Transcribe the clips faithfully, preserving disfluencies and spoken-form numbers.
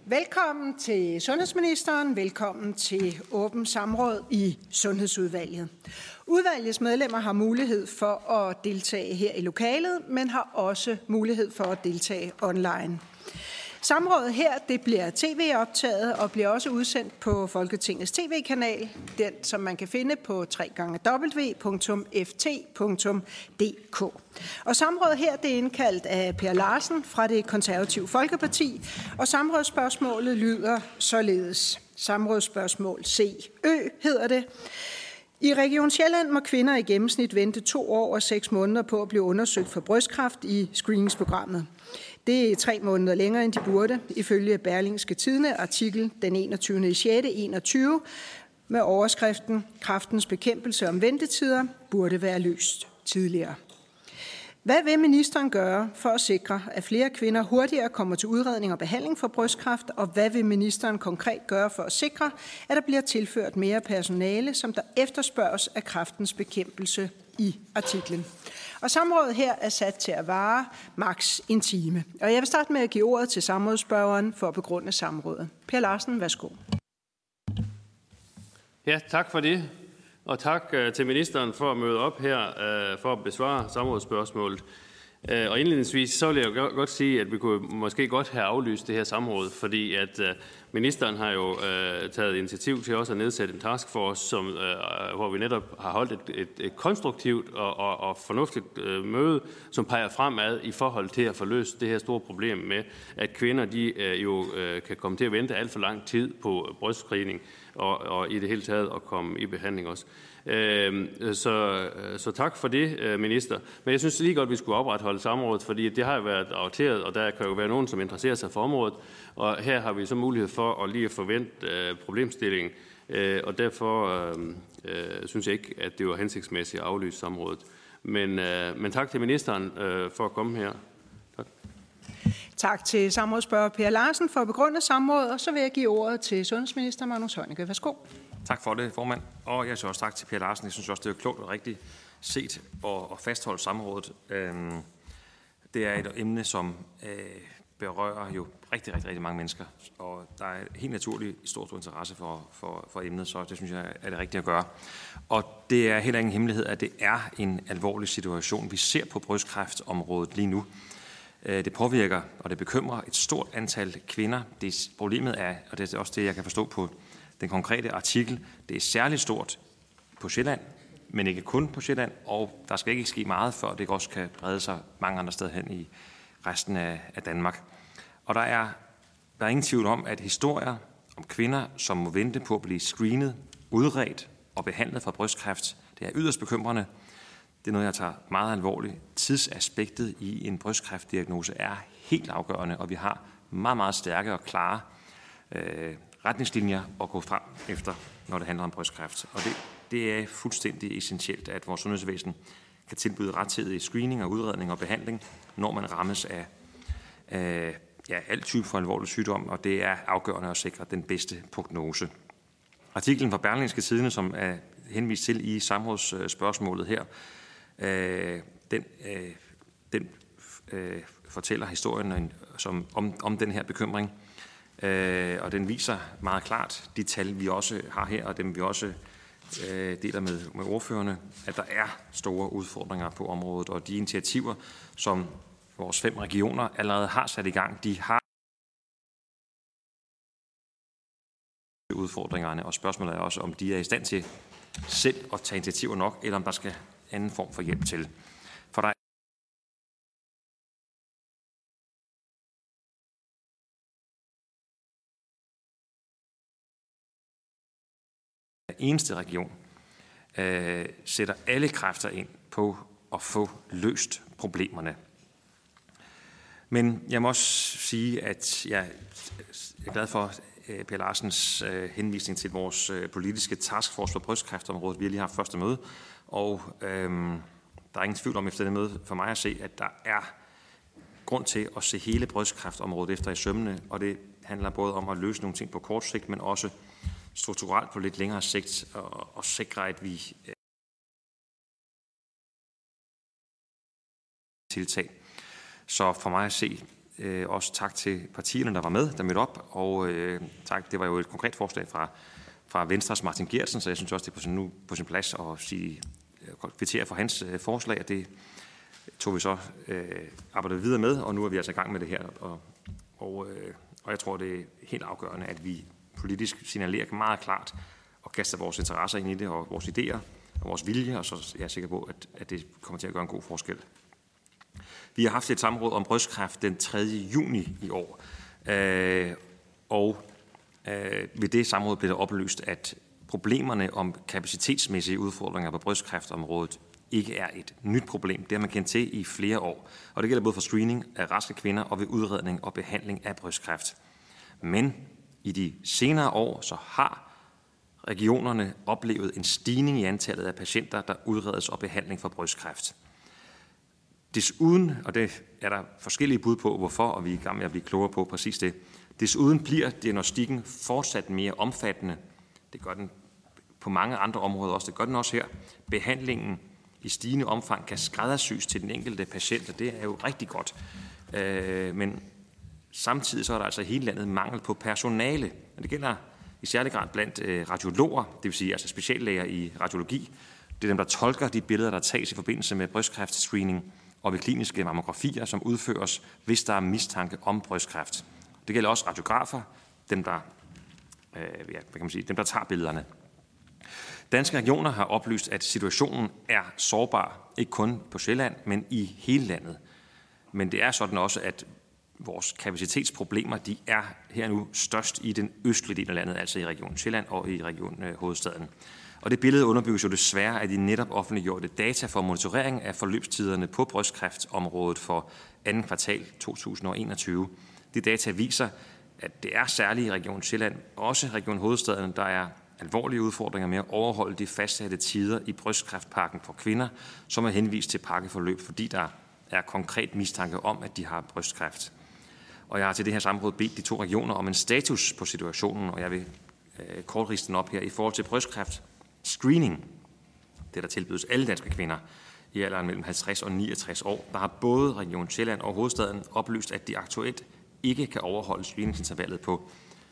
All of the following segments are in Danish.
Velkommen til sundhedsministeren. Velkommen til åben samråd i Sundhedsudvalget. Udvalgets medlemmer har mulighed for at deltage her i lokalet, men har også mulighed for at deltage online. Samrådet her det bliver tv-optaget og bliver også udsendt på Folketingets tv-kanal, den som man kan finde på w w w punktum f t punktum d k. Og samrådet her det er indkaldt af Per Larsen fra det Konservative Folkeparti, og samrådsspørgsmålet lyder således. Samrådsspørgsmål C Ø hedder det. I Region Sjælland må kvinder i gennemsnit vente to år og seks måneder på at blive undersøgt for brystkræft i screeningsprogrammet. Det er tre måneder længere, end de burde, ifølge Berlingske Tidende artikel den enogtyvende sjette enogtyve med overskriften Kræftens bekæmpelse om ventetider burde være løst tidligere. Hvad vil ministeren gøre for at sikre, at flere kvinder hurtigere kommer til udredning og behandling for brystkræft, og hvad vil ministeren konkret gøre for at sikre, at der bliver tilført mere personale, som der efterspørges af Kræftens bekæmpelse i artiklen? Og samrådet her er sat til at vare maks en time. Og jeg vil starte med at give ordet til samrådsspørgeren for at begrunde samrådet. Per Larsen, værsgo. Ja, tak for det. Og tak til ministeren for at møde op her for at besvare samrådsspørgsmålet. Og indledningsvis så vil jeg godt sige, at vi kunne måske godt have aflyst det her samråd, fordi at ministeren har jo taget initiativ til også at nedsætte en taskforce, som, hvor vi netop har holdt et, et, et konstruktivt og, og, og fornuftigt møde, som peger fremad i forhold til at få løst det her store problem med, at kvinder de jo kan komme til at vente alt for lang tid på brystscreening og, og i det hele taget at komme i behandling også. Så, så tak for det, minister. Men jeg synes lige godt, at vi skulle opretholde samrådet, fordi det har jo været afteret, og der kan jo være nogen, som interesserer sig for området. Og her har vi så mulighed for at lige at forvente problemstillingen, og derfor øh, synes jeg ikke, at det var hensigtsmæssigt at aflyse samrådet. Men, øh, men tak til ministeren øh, for at komme her. Tak. Tak til samrådsspørger Per Larsen for at begrunde samrådet, og så vil jeg give ordet til sundhedsminister Magnus Heunicke. Værsgo. Tak for det, formand. Og jeg synes også tak til Per Larsen. Jeg synes også, det er klogt og rigtigt set og fastholde samrådet. Det er et emne, som berører jo rigtig, rigtig, rigtig mange mennesker. Og der er helt naturligt stor, stor interesse for, for, for emnet, så det synes jeg er det rigtige at gøre. Og det er heller ingen hemmelighed, at det er en alvorlig situation, vi ser på brystkræftområdet lige nu. Det påvirker, og det bekymrer et stort antal kvinder. Det problemet er, og det er også det, jeg kan forstå på den konkrete artikel, det er særligt stort på Sjælland, men ikke kun på Sjælland, og der skal ikke ske meget, før det også kan brede sig mange andre steder hen i resten af, af Danmark. Og der er, der er ingen tvivl om, at historier om kvinder, som må vente på at blive screenet, udredt og behandlet for brystkræft, det er yderst bekymrende. Det er noget, jeg tager meget alvorligt. Tidsaspektet i en brystkræftdiagnose er helt afgørende, og vi har meget, meget stærke og klare øh, retningslinjer at gå frem efter, når det handler om brystkræft. Og det, det er fuldstændig essentielt, at vores sundhedsvæsen kan tilbyde rettidig screening og udredning og behandling, når man rammes af øh, ja, alt type for alvorlig sygdom, og det er afgørende at sikre den bedste prognose. Artiklen fra Berlingske Tidende, som er henvist til i samrådsspørgsmålet her, øh, den, øh, den øh, fortæller historien som, om, om den her bekymring, øh, og den viser meget klart de tal, vi også har her, og dem vi også øh, deler med, med ordførerne, at der er store udfordringer på området, og de initiativer, som vores fem regioner allerede har sat i gang, de har udfordringerne, og spørgsmålet er også, om de er i stand til selv at tage initiativer nok, eller om der skal anden form for hjælp til. For der er eneste region øh, sætter alle kræfter ind på at få løst problemerne. Men jeg må også sige, at jeg er glad for Per Larsens henvisning til vores politiske taskforce for brystkræftområdet. Vi har lige haft første møde, og øhm, der er ingen tvivl om efter det møde for mig at se, at der er grund til at se hele brystkræftområdet efter i sømmene, og det handler både om at løse nogle ting på kort sigt, men også strukturelt på lidt længere sigt, og, og sikre, at vi øh, tiltag. Så for mig at se, Øh, også tak til partierne, der var med, der mødte op, og øh, tak, det var jo et konkret forslag fra, fra Venstres Martin Geertsen, så jeg synes også, det er på sin, nu på sin plads at sige, kvittere for hans øh, forslag, og det tog vi så øh, arbejdet videre med, og nu er vi altså i gang med det her, og, og, øh, og jeg tror, det er helt afgørende, at vi politisk signalerer meget klart og kaster vores interesser ind i det, og vores idéer og vores vilje, og så er jeg sikker på, at, at det kommer til at gøre en god forskel. Vi har haft et samråd om brystkræft den tredje juni i år, øh, og øh, ved det samråd blev det oplyst, at problemerne om kapacitetsmæssige udfordringer på brystkræftområdet ikke er et nyt problem. Det har man kendt til i flere år, og det gælder både for screening af raske kvinder og ved udredning og behandling af brystkræft. Men i de senere år så har regionerne oplevet en stigning i antallet af patienter, der udredes og behandling for brystkræft. Desuden, og det er der forskellige bud på, hvorfor, og vi er i gang med at blive klogere på præcis det, desuden bliver diagnostikken fortsat mere omfattende. Det gør den på mange andre områder også. Det gør den også her. Behandlingen i stigende omfang kan skræddersys til den enkelte patient, og det er jo rigtig godt. Men samtidig så er der altså i hele landet mangel på personale, og det gælder i særlig grad blandt radiologer, det vil sige altså speciallæger i radiologi. Det er dem, der tolker de billeder, der tages i forbindelse med brystkræftscreening og ved kliniske mammografier, som udføres, hvis der er mistanke om brystkræft. Det gælder også radiografer, dem der, øh, ja, hvad kan man sige, dem, der tager billederne. Danske regioner har oplyst, at situationen er sårbar, ikke kun på Sjælland, men i hele landet. Men det er sådan også, at vores kapacitetsproblemer, de er her nu størst i den østlige del af landet, altså i Region Sjælland og i Region øh, Hovedstaden. Og det billede underbygges jo desværre af de netop offentliggjorte data for monitorering af forløbstiderne på brystkræftområdet for anden kvartal to tusind og enogtyve. De data viser, at det er særligt i Region Sjælland, også Region Hovedstaden, der er alvorlige udfordringer med at overholde de fastsatte tider i brystkræftpakken for kvinder, som er henvist til pakkeforløb, fordi der er konkret mistanke om, at de har brystkræft. Og jeg har til det her samråd bedt de to regioner om en status på situationen, og jeg vil øh, kort riste den op her i forhold til brystkræft. Screening, det der tilbydes alle danske kvinder i alderen mellem halvtreds og niogtres år, der har både Region Sjælland og Hovedstaden oplyst, at de aktuelt ikke kan overholde screeningsintervallet på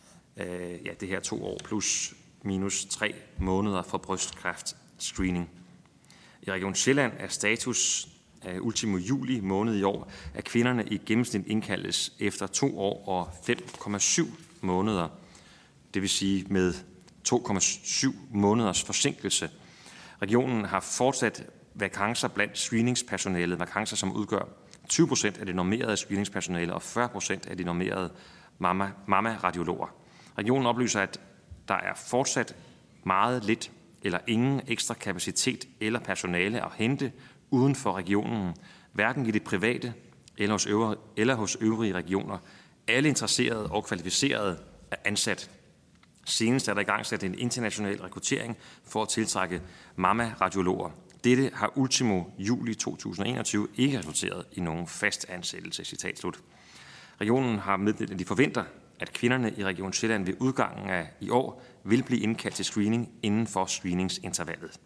øh, ja, det her to år plus minus tre måneder for brystkræftscreening. I Region Sjælland er status øh, ultimo juli måned i år, at kvinderne i gennemsnit indkaldes efter to år og fem komma syv måneder, det vil sige med to komma syv måneders forsinkelse. Regionen har fortsat vakancer blandt screeningspersonalet, vakancer som udgør tyve procent af det normerede screeningspersonale og fyrre procent af de normerede mamma, mamma-radiologer. Regionen oplyser, at der er fortsat meget lidt eller ingen ekstra kapacitet eller personale at hente uden for regionen, hverken i det private eller hos øvrige, eller hos øvrige regioner. Alle interesserede og kvalificerede er ansat. Senest er der i gang sat en international rekruttering for at tiltrække mamma-radiologer. Dette har ultimo juli to tusind og enogtyve ikke resulteret i nogen fast ansættelse. Citat slut. Regionen har meddelt, at de forventer, at kvinderne i Region Sjælland ved udgangen af i år vil blive indkaldt til screening inden for screeningsintervallet.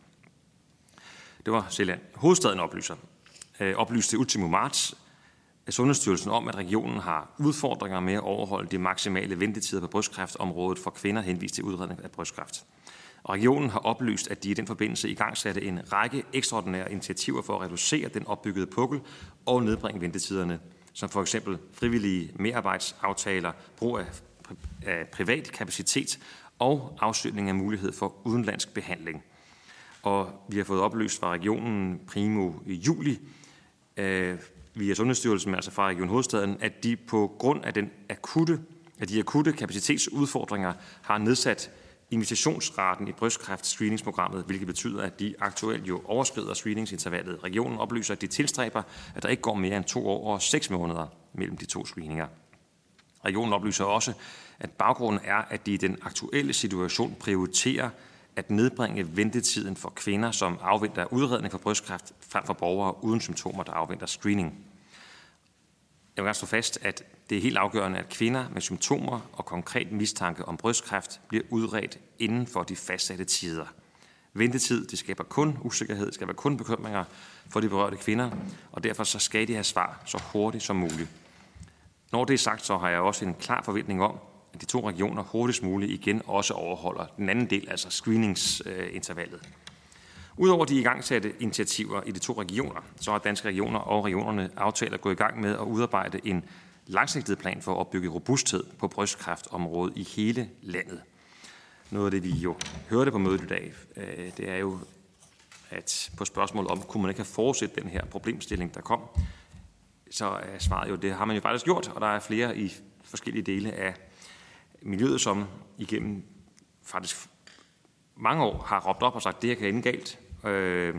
Det var Sjælland. Hovedstaden oplyser. Øh, oplyste ultimo marts af Sundhedsstyrelsen om, at regionen har udfordringer med at overholde de maksimale ventetider på brystkræftområdet for kvinder henvist til udredning af brystkræft. Og regionen har oplyst, at de i den forbindelse igangsatte en række ekstraordinære initiativer for at reducere den opbyggede pukkel og nedbringe ventetiderne, som for eksempel frivillige merarbejdsaftaler, brug af, af privat kapacitet og afsøgning af mulighed for udenlandsk behandling. Og vi har fået oplyst fra regionen primo i juli, øh, via Sundhedsstyrelsen, altså fra Region Hovedstaden, at de på grund af, den akutte, af de akutte kapacitetsudfordringer har nedsat invitationsraten i brystkræft-screeningsprogrammet, hvilket betyder, at de aktuelt jo overskrider screeningsintervallet. Regionen oplyser, at de tilstræber, at der ikke går mere end to år og seks måneder mellem de to screeninger. Regionen oplyser også, at baggrunden er, at de i den aktuelle situation prioriterer at nedbringe ventetiden for kvinder, som afventer udredning for brystkræft, frem for borgere uden symptomer, der afventer screening. Jeg vil gerne slå fast, at det er helt afgørende, at kvinder med symptomer og konkret mistanke om brystkræft bliver udredt inden for de fastsatte tider. Ventetid, det skaber kun usikkerhed, det skaber kun bekymringer for de berørte kvinder, og derfor så skal de have svar så hurtigt som muligt. Når det er sagt, så har jeg også en klar forventning om, at de to regioner hurtigst muligt igen også overholder den anden del, altså screeningsintervallet. Udover de igangsatte initiativer i de to regioner, så har Danske Regioner og regionerne aftalt at gå i gang med at udarbejde en langsigtet plan for at opbygge robusthed på brystkræftområdet i hele landet. Noget af det, vi jo hørte på mødet i dag, det er jo, at på spørgsmålet om, kunne man ikke have forudset den her problemstilling, der kom, så er svaret jo, det har man jo faktisk gjort, og der er flere i forskellige dele af miljøet, som igennem faktisk mange år har råbt op og sagt, at det her kan ende galt. Øh,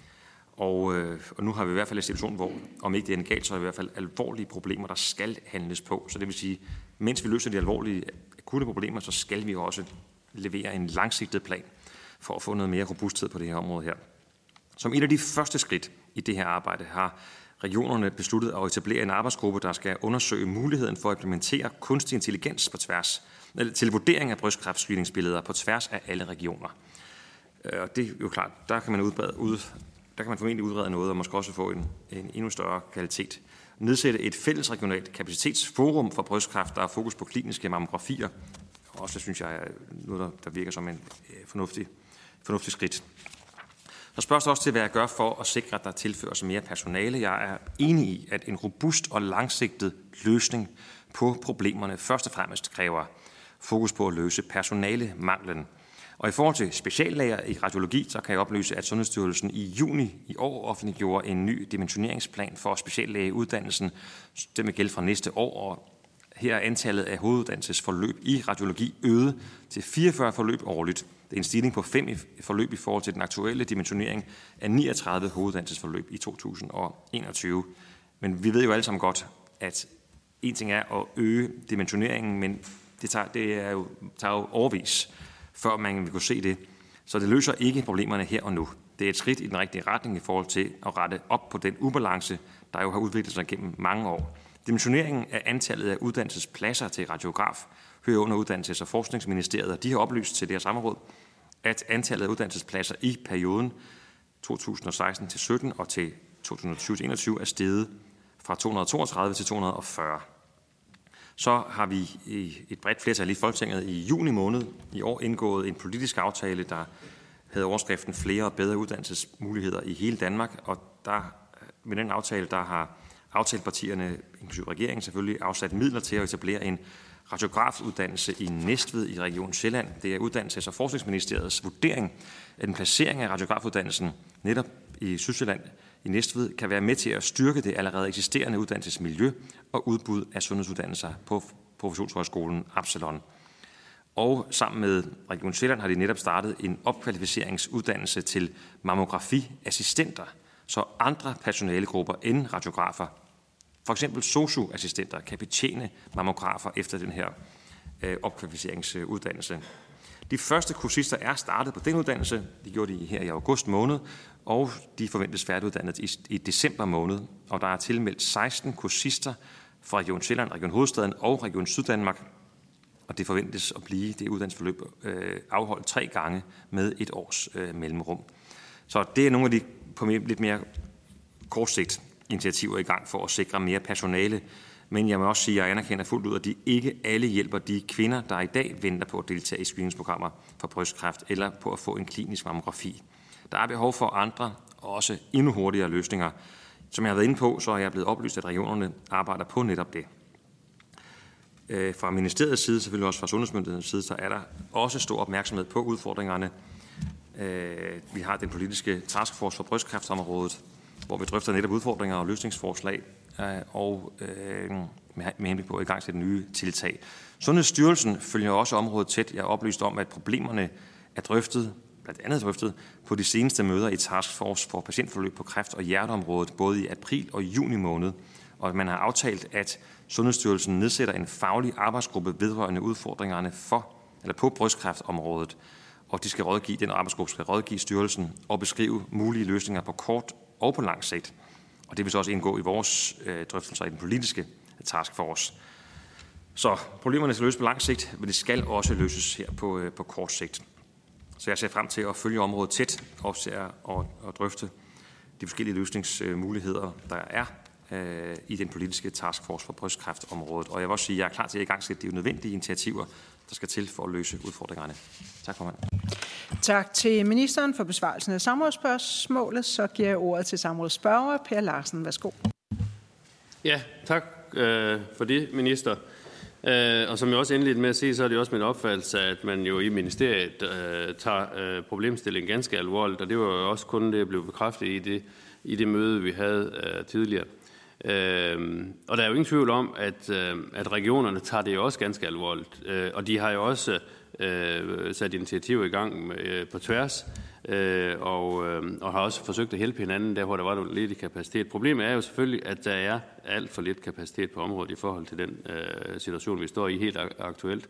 og, øh, og nu har vi i hvert fald en situation, hvor om ikke det ender galt, så er det i hvert fald alvorlige problemer, der skal handles på. Så det vil sige, mens vi løser de alvorlige akutte problemer, så skal vi også levere en langsigtet plan for at få noget mere robusthed på det her område her. Som et af de første skridt i det her arbejde har regionerne besluttet at etablere en arbejdsgruppe, der skal undersøge muligheden for at implementere kunstig intelligens på tværs, eller til vurdering af brystkræftscreeningsbilleder på tværs af alle regioner. Og det er jo klart, der kan man, udbrede, ud, der kan man formentlig udrede noget, og måske også få en, en endnu større kvalitet. Nedsætte et fælles regionalt kapacitetsforum for brystkræft, der er fokus på kliniske mammografier. Også det synes jeg er noget, der virker som en fornuftig, fornuftig skridt. Så spørges også til, hvad jeg gør for at sikre, at der tilføres mere personale. Jeg er enig i, at en robust og langsigtet løsning på problemerne først og fremmest kræver fokus på at løse personalemanglen. Og i forhold til speciallæger i radiologi, så kan jeg oplyse, at Sundhedsstyrelsen i juni i år offentliggjorde en ny dimensioneringsplan for speciallægeuddannelsen. Det vil gælde fra næste år, og her er antallet af hoveduddannelsesforløb i radiologi øget til fireogfyrre forløb årligt. Det er en stigning på fem forløb i forhold til den aktuelle dimensionering af niogtredive hoveduddannelsesforløb i to tusind og enogtyve. Men vi ved jo alle sammen godt, at en ting er at øge dimensioneringen, men det tager, det er jo, tager jo overvis, før man vil kunne se det. Så det løser ikke problemerne her og nu. Det er et skridt i den rigtige retning i forhold til at rette op på den ubalance, der jo har udviklet sig gennem mange år. Dimensioneringen af antallet af uddannelsespladser til radiograf hører under Uddannelses- og Forskningsministeriet, og de har oplyst til det her samråd, at antallet af uddannelsespladser i perioden to tusind og seksten til sytten og til to tusind og tyve til enogtyve er steget fra to hundrede og toogtredive til to hundrede og fyrre. Så har vi i et bredt flertal i Folketinget i juni måned i år indgået en politisk aftale, der havde overskriften flere og bedre uddannelsesmuligheder i hele Danmark, og der, med den aftale, der har aftalepartierne, inklusive regeringen selvfølgelig, afsat midler til at etablere en radiografuddannelse i Næstved i Region Sjælland. Det er Uddannelses- og Forskningsministeriets vurdering, at en placering af radiografuddannelsen netop i Sydsjælland i Næstved kan være med til at styrke det allerede eksisterende uddannelsesmiljø og udbud af sundhedsuddannelser på Professionshøjskolen Absalon. Og sammen med Region Sjælland har de netop startet en opkvalificeringsuddannelse til mammografiassistenter, så andre personalegrupper end radiografer, for eksempel sosu-assistenter, kan betjene mammografer efter den her øh, opkvalificeringsuddannelse. De første kursister er startet på den uddannelse. Det gjorde de her i august måned, og de forventes færdiguddannet i, i december måned. Og der er tilmeldt seksten kursister fra Region Sjælland, Region Hovedstaden og Region Syddanmark. Og det forventes at blive det uddannelsesforløb øh, afholdt tre gange med et års øh, mellemrum. Så det er nogle af de på lidt mere kortsigt initiativer i gang for at sikre mere personale. Men jeg må også sige, at jeg anerkender fuldt ud, at de ikke alle hjælper de kvinder, der i dag venter på at deltage i screeningsprogrammer for brystkræft eller på at få en klinisk mammografi. Der er behov for andre og også endnu hurtigere løsninger. Som jeg har været inde på, så er jeg blevet oplyst, at regionerne arbejder på netop det. Fra ministeriets side, selvfølgelig også fra sundhedsmyndighedens side, så er der også stor opmærksomhed på udfordringerne. Vi har den politiske taskforce for brystkræftområdet, hvor vi drøfter netop udfordringer og løsningsforslag, og med henblik på i gang til nye tiltag. Sundhedsstyrelsen følger også området tæt. Jeg er oplyst om, at problemerne er drøftet, blandt andet drøftet, på de seneste møder i taskforce for patientforløb på kræft- og hjerteområdet, både i april og juni måned. Og man har aftalt, at Sundhedsstyrelsen nedsætter en faglig arbejdsgruppe vedrørende udfordringerne for, eller på brystkræftområdet, og de skal rådgive, den arbejdsgruppe skal rådgive styrelsen og beskrive mulige løsninger på kort og på lang sigt. Og det vil så også indgå i vores øh, drøftelser i den politiske taskforce. Så problemerne skal løses på lang sigt, men det skal også løses her på, øh, på kort sigt. Så jeg ser frem til at følge området tæt og, og, og drøfte de forskellige løsningsmuligheder, der er øh, i den politiske taskforce for brystkræftområdet. Og jeg vil også sige, at jeg er klar til at igangsætte de nødvendige initiativer, der skal til for at løse udfordringerne. Tak, formand. Tak til ministeren for besvarelsen af samrådsspørgsmålet. Så giver jeg ordet til samrådsspørger. Per Larsen, værsgo. Ja, tak øh, for det, minister. Øh, og som jeg også indledte med at sige, så er det også min opfattelse, at man jo i ministeriet øh, tager øh, problemstillingen ganske alvorligt, og det var jo også kun det, der blev bekræftet i det, i det møde, vi havde øh, tidligere. Øh, og der er jo ingen tvivl om, at, øh, at regionerne tager det jo også ganske alvorligt, øh, og de har jo også øh, sat initiativer i gang med, øh, på tværs, øh, og, øh, og har også forsøgt at hjælpe hinanden der, hvor der var noget ledig kapacitet. Problemet er jo selvfølgelig, at der er alt for lidt kapacitet på området i forhold til den øh, situation, vi står i helt aktuelt.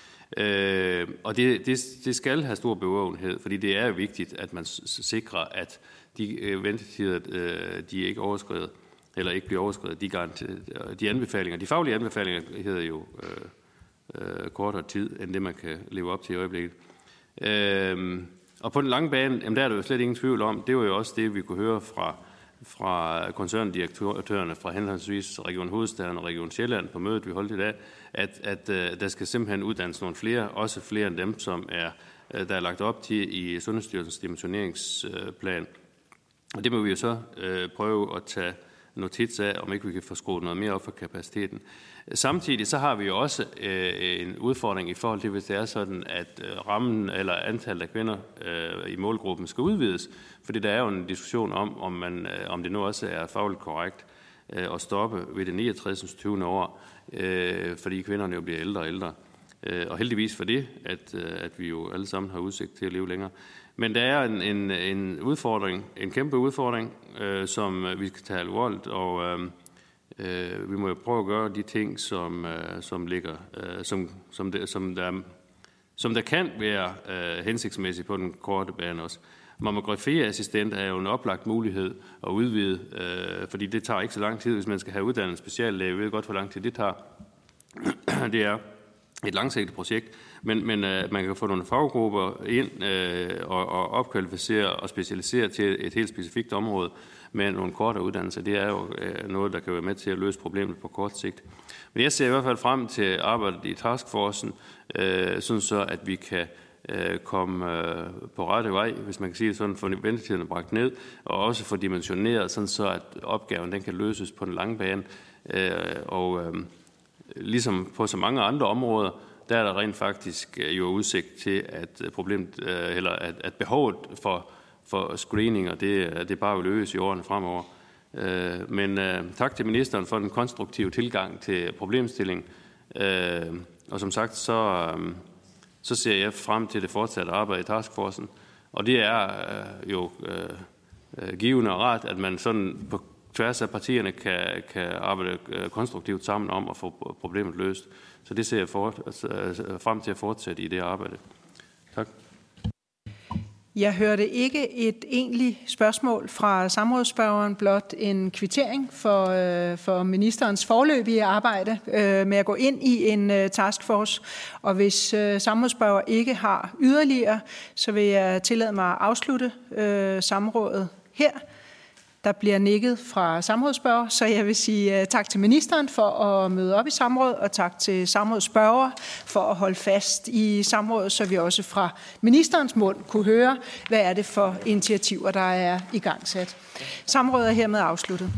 Øh, og det, det, det skal have stor bevågenhed, fordi det er jo vigtigt, at man sikrer, at de øh, ventetider, øh, de ikke overskrider, eller ikke bliver overskredet. De, de anbefalinger, de faglige anbefalinger hedder jo øh, øh, kortere tid, end det man kan leve op til i øjeblikket. Øh, og på den lange bane, jamen der er der jo slet ingen tvivl om, det var jo også det, vi kunne høre fra, fra koncerndirektørerne fra henholdsvis Region Hovedstaden og Region Sjælland på mødet, vi holdt i dag, at, at øh, der skal simpelthen uddannes nogle flere, også flere end dem, som er, øh, der er lagt op til i Sundhedsstyrelsens dimensioneringsplan. Og det må vi jo så øh, prøve at tage notits af, om ikke vi kan få skruet noget mere op for kapaciteten. Samtidig så har vi jo også øh, en udfordring i forhold til, hvis det er sådan, at øh, rammen eller antallet af kvinder øh, i målgruppen skal udvides. Fordi der er jo en diskussion om, om, man, øh, om det nu også er fagligt korrekt øh, at stoppe ved det niogtres tyvende år, øh, fordi kvinderne jo bliver ældre og ældre. Øh, og heldigvis for det, at, øh, at vi jo alle sammen har udsigt til at leve længere. Men der er en, en, en udfordring, en kæmpe udfordring, øh, som vi skal tage alvorligt, og øh, øh, vi må jo prøve at gøre de ting, som, øh, som ligger, øh, som, som, det, som, der, som der kan være øh, hensigtsmæssigt på den korte bane også. Mammografieassistent er jo en oplagt mulighed at udvide, øh, fordi det tager ikke så lang tid, hvis man skal have uddannet en speciallæge. Vi ved godt, hvor lang tid det tager. Det er et langsigtet projekt, men, men uh, man kan få nogle faggrupper ind uh, og, og opkvalificere og specialisere til et helt specifikt område med nogle kortere uddannelser. Det er jo uh, noget, der kan være med til at løse problemet på kort sigt. Men jeg ser i hvert fald frem til arbejdet i taskforcen, uh, sådan så at vi kan uh, komme uh, på rette vej, hvis man kan sige det sådan, få ventetiderne bragt ned, og også få dimensioneret, sådan så at opgaven den kan løses på den lange bane. Uh, og uh, Ligesom på så mange andre områder, der er der rent faktisk jo udsigt til, at problemet, eller at, at behovet for, for screeninger, det, det bare vil øges i årene fremover. Men tak til ministeren for den konstruktive tilgang til problemstillingen. Og som sagt, så, så ser jeg frem til det fortsatte arbejde i taskforcen. Og det er jo givende og rart, at man sådan på tværs af partierne kan, kan arbejde konstruktivt sammen om at få problemet løst. Så det ser jeg for, frem til at fortsætte i det arbejde. Tak. Jeg hørte ikke et egentligt spørgsmål fra samrådsspørgeren, blot en kvittering for, øh, for ministerens foreløbige arbejde øh, med at gå ind i en øh, taskforce. Og hvis øh, samrådsspørger ikke har yderligere, så vil jeg tillade mig at afslutte øh, samrådet her. Der bliver nikket fra samrådsspørger, så jeg vil sige uh, tak til ministeren for at møde op i samråd, og tak til samrådsspørger for at holde fast i samrådet, så vi også fra ministerens mund kunne høre, hvad er det for initiativer, der er igangsat. Samrådet er hermed afsluttet.